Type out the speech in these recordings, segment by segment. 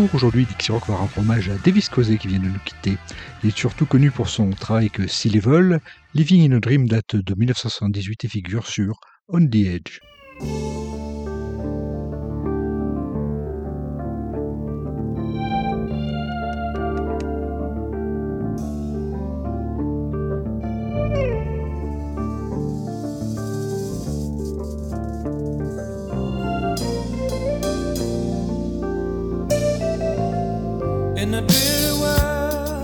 jour, aujourd'hui, Dixie Rock va rendre hommage à Davis Cossey qui vient de nous quitter. Il est surtout connu pour son travail avec Sea Level. Living in a Dream date de 1978 et figure sur On the Edge. In a dreary world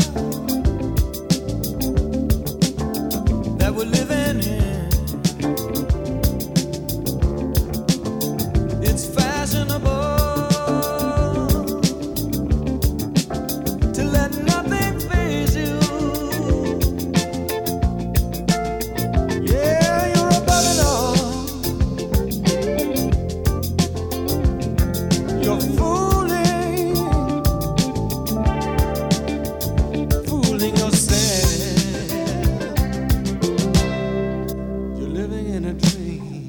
that we're living in, it's fashionable to let nothing faze you. Yeah, you're above it all. You're fooling yourself. You're living in a dream.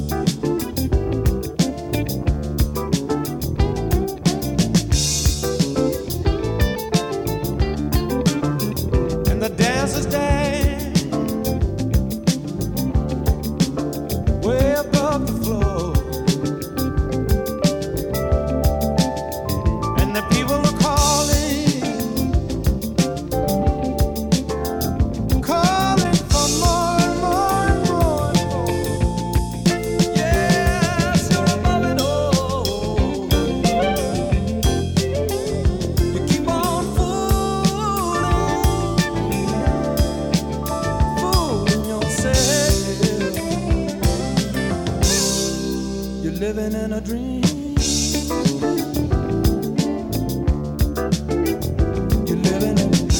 And the dancers dance way above the floor, and the people are calling for more and more and more and more. Yes, you're above it all. You keep on fooling yourself. You're living in a dream. You're living in a dream.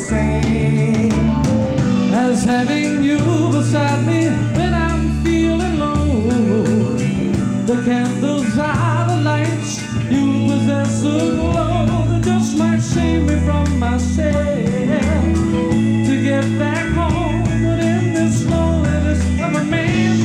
same as having you beside me when I'm feeling low. The candles are the lights, you possess a glow that just might save me from myself to get back home. But in this loneliness of a man,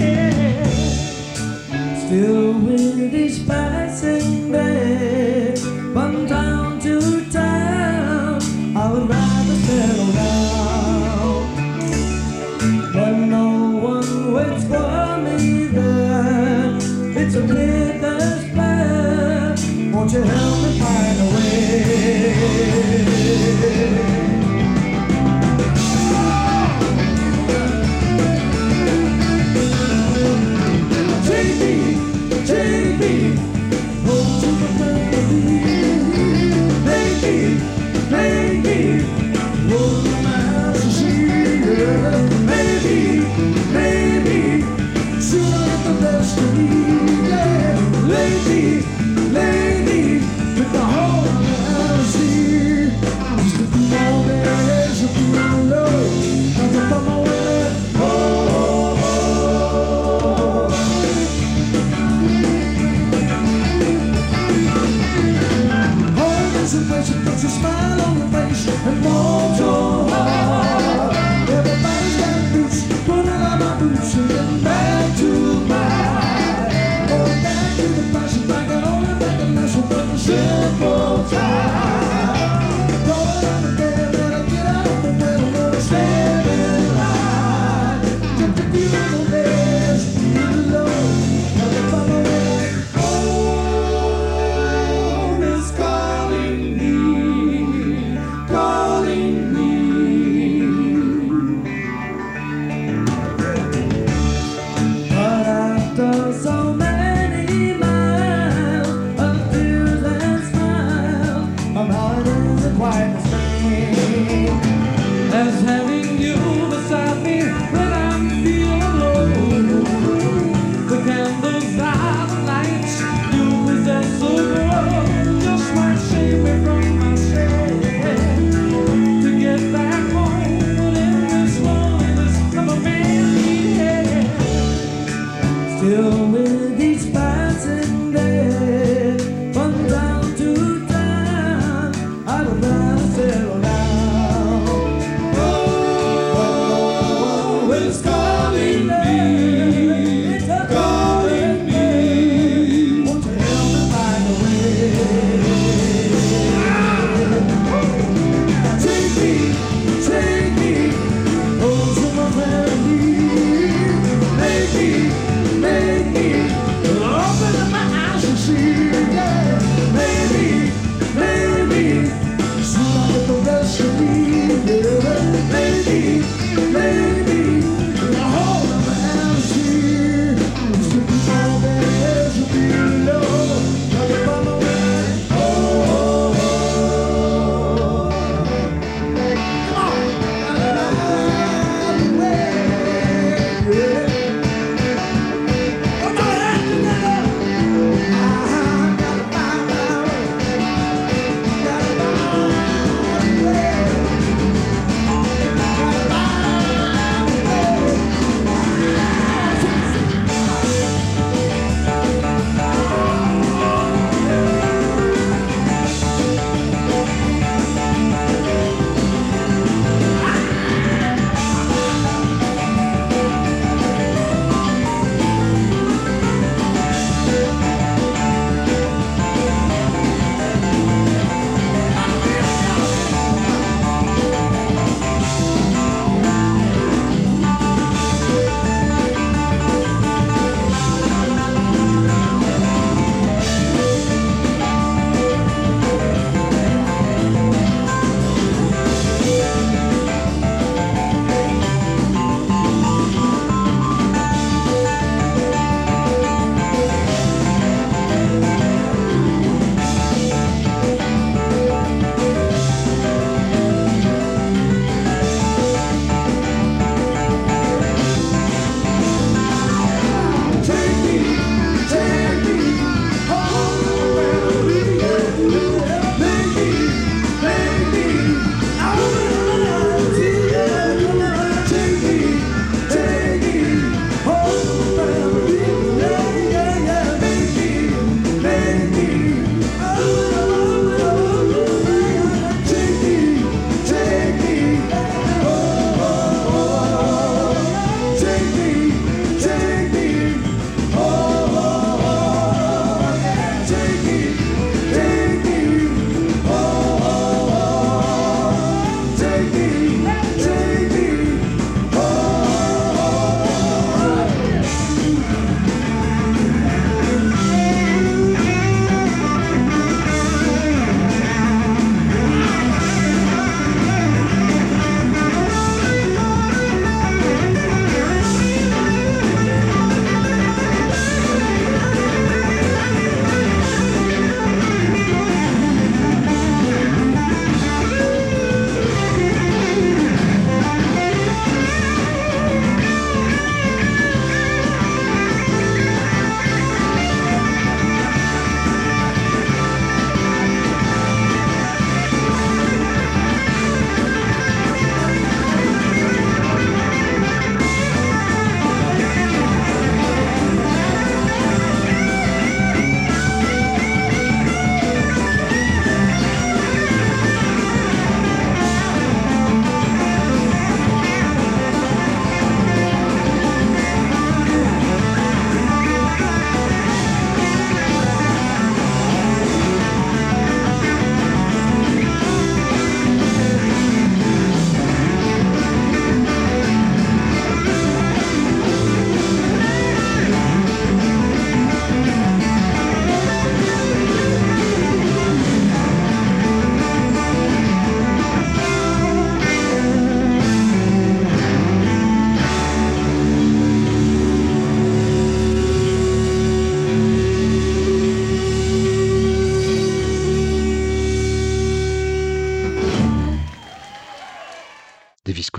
still with his passing day, from town to town, I would rather settle down. But no one waits for me there. It's a pit that's bad. Won't you help me find a way? Take me home to the family. Make me roll the Mississippi. Maybe soon I'll get the best of me. Yeah. Lady, with the whole of the sea. Just a few more days, a few more lows. Nothing but my way. Oh.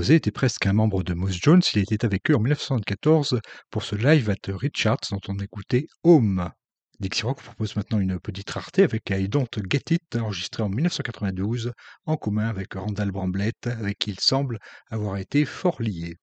Cosey était presque un membre de Moose Jones. Il était avec eux en 1974 pour ce live at Richards dont on écoutait Home. Dixie Rock propose maintenant une petite rareté avec I Don't Get It, enregistré en 1992 en commun avec Randall Bramblett, avec qui il semble avoir été fort lié.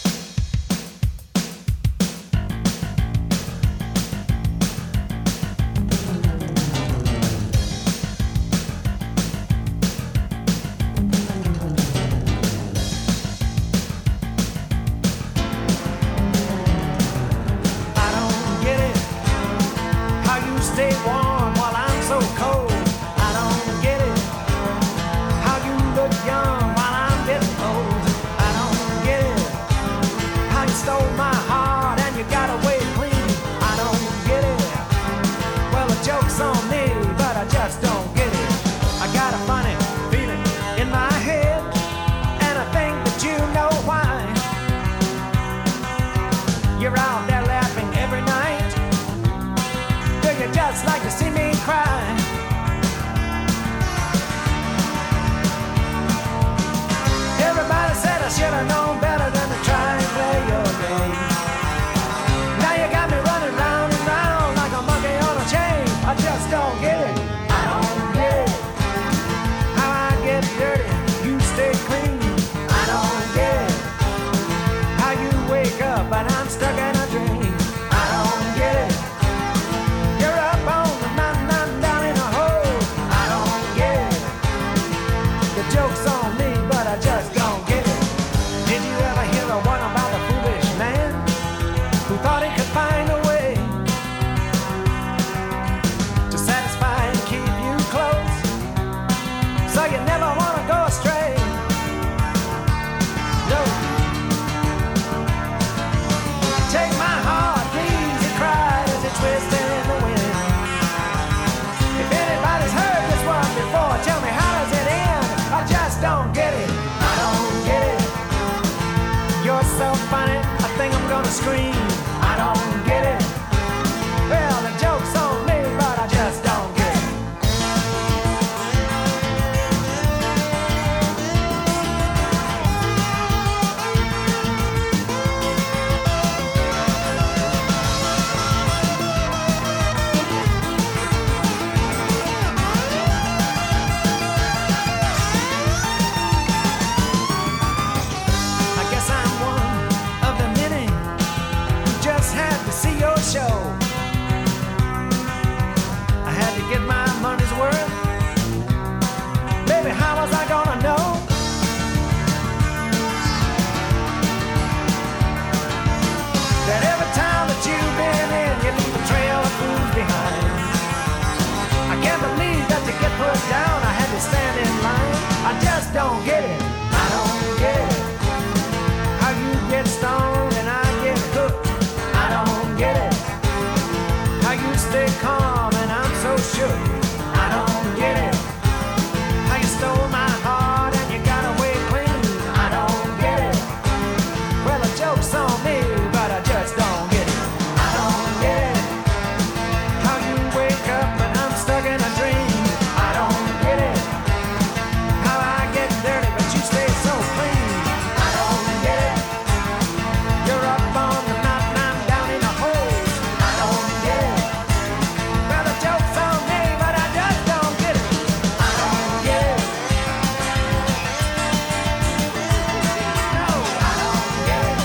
Stay warm while I'm so cold. I don't get it. How you look young while I'm getting old. I don't get it. How you stole my heart and you got away clean. I don't get it. Well, the joke's on me, but I just don't get it. I got a funny feeling in my head, and I think that you know why. You're out there laughing every night. You just like to see me cry. Everybody said I should have known better than to try and play your game. Now you got me running round and round like a monkey on a chain. I just don't get it. I don't get it. How I get dirty, you stay clean. I don't get it. How you wake up and I'm stuck in a dream. I don't get it. Joke's on me, but I just don't get it. Did you ever hear the one about the foolish man who thought he could find a way to satisfy and keep you close, so you never want to go astray? No. Take my heart, please, he cried as it twisted in the wind. If anybody's heard this one before, tell me, how does it end? I just don't get it. I don't get it. You're so funny, I think I'm gonna scream. I don't get it. Well, the joke's on me, but I just don't get it. Show. I had to get my money's worth. Baby, how was I gonna know that every town that you've been in, you leave a trail of fools behind? I can't believe that to get put down, I had to stand in line. I just don't get it. I don't get it. How you get stoned and I get hooked. I don't get it. How you stay calm and I'm so shook. I don't get it. How you stole my heart and you got away clean. I don't get it. Well, the joke's on me, but I just don't get it. I don't get it. How you wake up and I'm stuck in a dream. I don't get it. How I get dirty but you stay so clean. I don't get it. You're up on the mountain, I'm down in a hole. I don't get it. Well, the joke's on me, but I just don't get it. I don't get it. No, I don't get it.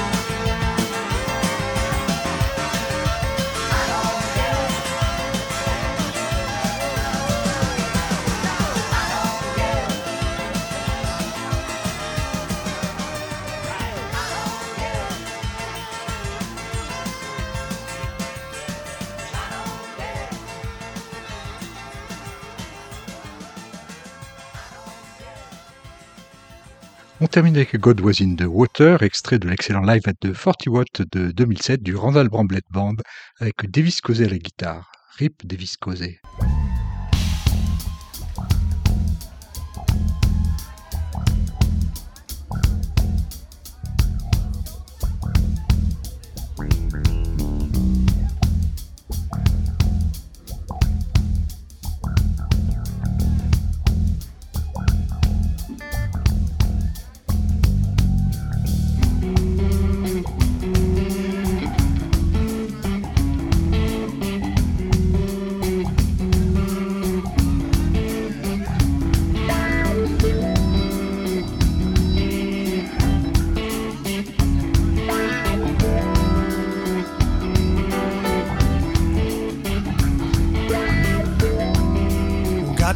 I don't get it. I don't get it. On termine avec God Was in the Water, extrait de l'excellent live at the 40 Watt de 2007 du Randall Bramblett Band avec Davis Cosey à la guitare. RIP Davis Cosey.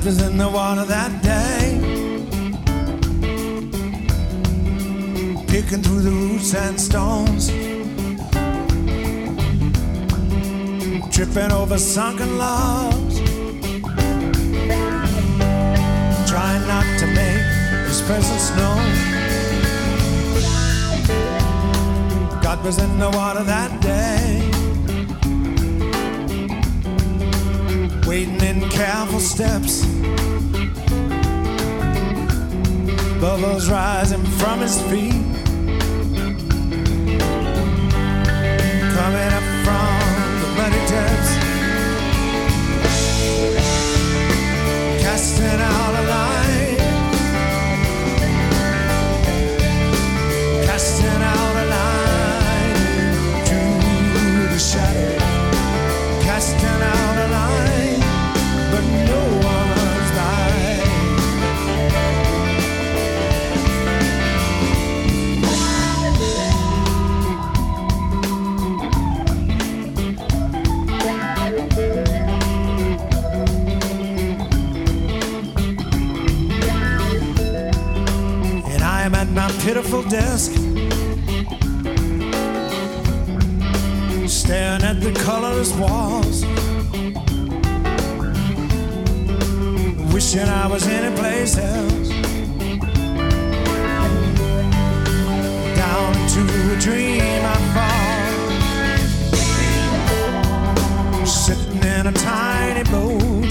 God was in the water that day, picking through the roots and stones, tripping over sunken logs, trying not to make his presence known. God was in the water that day, waiting in careful steps, bubbles rising from his feet, coming up from the muddy depths, casting out a line, casting out a line into the shadow, casting out a line, but no one's by. And I am at my pitiful desk, staring at the colorless walls, wishing I was anyplace else, down into a dream I fall, sitting in a tiny boat,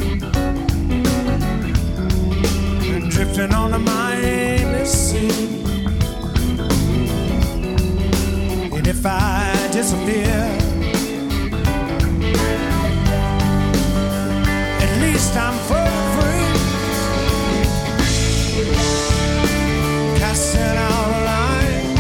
drifting on the mindless sea. And if I disappear, at least I'm free, casting out a line,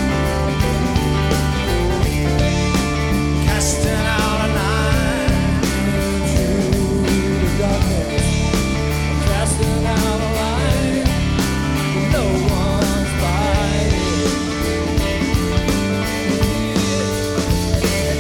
casting out a line through the darkness, casting out a line, no one's by.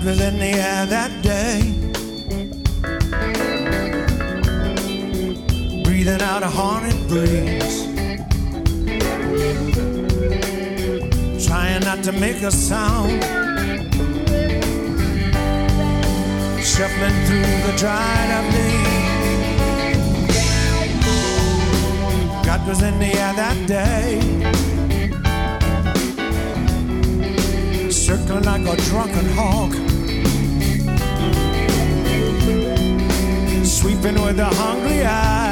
was in the air that day, breathing out a haunted breeze, trying not to make a sound, shuffling through the dried up leaves. God was in the air that day, circling like a drunken hawk, sweeping with a hungry eye.